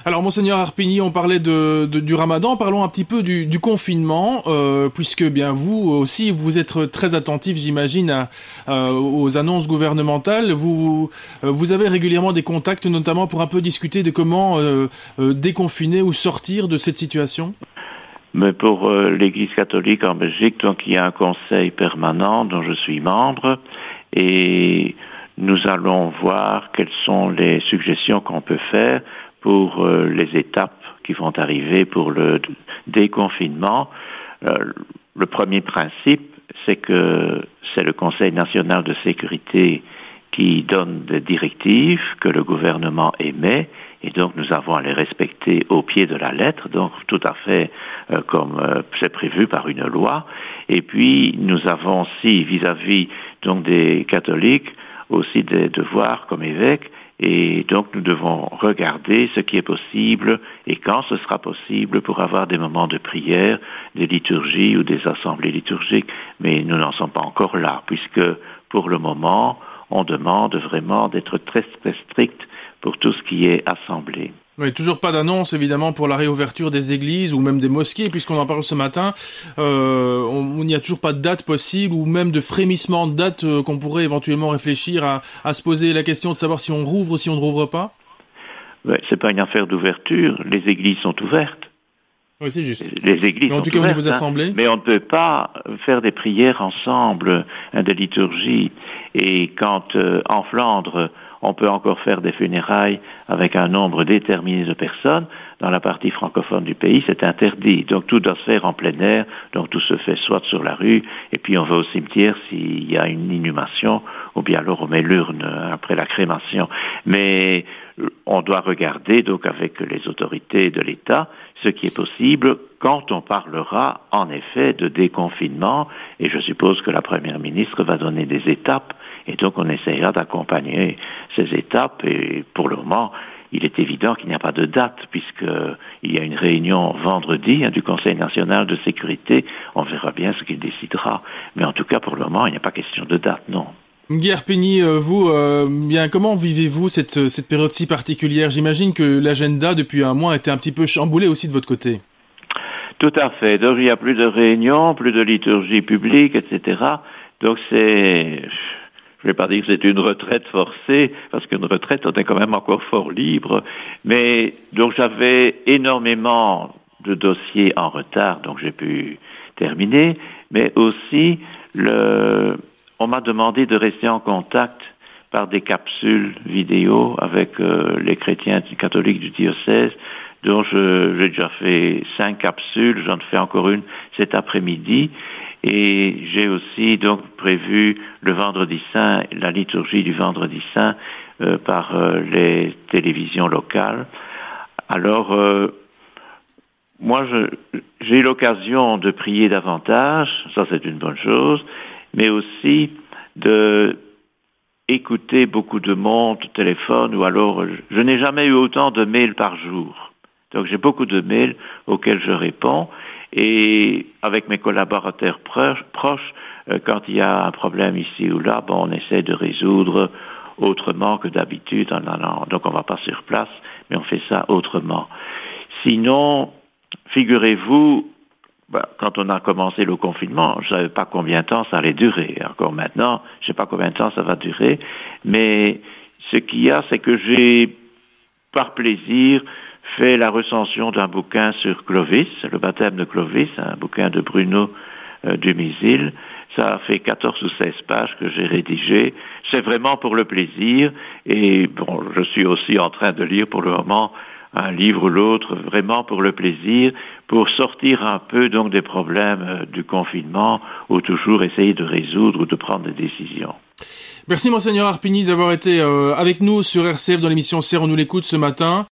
Alors, Monseigneur Harpigny, on parlait du Ramadan, parlons un petit peu du confinement, puisque bien vous aussi, vous êtes très attentif, j'imagine, aux annonces gouvernementales. Vous avez régulièrement des contacts, notamment pour un peu discuter de comment déconfiner ou sortir de cette situation? Mais pour l'Église catholique en Belgique, donc il y a un conseil permanent dont je suis membre et nous allons voir quelles sont les suggestions qu'on peut faire pour les étapes qui vont arriver pour le déconfinement. Le premier principe, c'est que c'est le Conseil national de sécurité qui donne des directives que le gouvernement émet, et donc nous avons à les respecter au pied de la lettre, donc tout à fait comme c'est prévu par une loi. Et puis nous avons aussi vis-à-vis donc des catholiques aussi des devoirs comme évêques, et donc nous devons regarder ce qui est possible et quand ce sera possible pour avoir des moments de prière, des liturgies ou des assemblées liturgiques. Mais nous n'en sommes pas encore là, puisque pour le moment, on demande vraiment d'être très, très strict pour tout ce qui est assemblée. Oui, toujours pas d'annonce, évidemment, pour la réouverture des églises ou même des mosquées, puisqu'on en parle ce matin. On n'y a toujours pas de date possible ou même de frémissement de date qu'on pourrait éventuellement réfléchir à se poser la question de savoir si on rouvre ou si on ne rouvre pas. Ouais, c'est pas une affaire d'ouverture. Les églises sont ouvertes. Oui, c'est juste. Les églises mais en sont tout cas, ouvertes, au niveau des assemblées. Mais on ne peut pas faire des prières ensemble, de liturgie. Et quand en Flandre, on peut encore faire des funérailles avec un nombre déterminé de personnes, dans la partie francophone du pays, c'est interdit. Donc tout doit se faire en plein air, donc tout se fait soit sur la rue, et puis on va au cimetière s'il y a une inhumation, ou bien alors on met l'urne après la crémation. Mais on doit regarder donc avec les autorités de l'État ce qui est possible quand on parlera en effet de déconfinement, et je suppose que la Première ministre va donner des étapes, et donc on essaiera d'accompagner ces étapes, et pour le moment, il est évident qu'il n'y a pas de date, puisqu'il y a une réunion vendredi du Conseil national de sécurité, on verra bien ce qu'il décidera, mais en tout cas pour le moment, il n'y a pas question de date, non. Guy Harpigny, vous, bien, comment vivez-vous cette période si particulière? J'imagine que l'agenda depuis un mois était un petit peu chamboulé aussi de votre côté. Tout à fait. Donc il n'y a plus de réunions, plus de liturgie publique, etc. Donc je ne vais pas dire que c'est une retraite forcée, parce qu'une retraite, on est quand même encore fort libre. Mais donc j'avais énormément de dossiers en retard, donc j'ai pu terminer. Mais aussi, on m'a demandé de rester en contact par des capsules vidéo avec les chrétiens catholiques du diocèse. Donc j'ai déjà fait 5 capsules, j'en fais encore une cet après-midi. Et j'ai aussi donc prévu le Vendredi Saint, la liturgie du Vendredi Saint par les télévisions locales. Alors, moi, j'ai eu l'occasion de prier davantage, ça c'est une bonne chose, mais aussi de écouter beaucoup de monde au téléphone, ou alors je n'ai jamais eu autant de mails par jour. Donc j'ai beaucoup de mails auxquels je réponds, et avec mes collaborateurs proches, quand il y a un problème ici ou là, on essaie de résoudre autrement que d'habitude. Donc on ne va pas sur place, mais on fait ça autrement. Sinon, figurez-vous, quand on a commencé le confinement, je ne savais pas combien de temps ça allait durer. Encore maintenant, je ne sais pas combien de temps ça va durer, mais ce qu'il y a, c'est que j'ai, par plaisir, fait la recension d'un bouquin sur Clovis, le baptême de Clovis, un bouquin de Bruno Dumézil. Ça a fait 14 ou 16 pages que j'ai rédigé. C'est vraiment pour le plaisir, et je suis aussi en train de lire pour le moment un livre ou l'autre, vraiment pour le plaisir, pour sortir un peu donc des problèmes du confinement, ou toujours essayer de résoudre ou de prendre des décisions. Merci Monseigneur Harpigny d'avoir été avec nous sur RCF dans l'émission Serrons-nous l'écoute ce matin.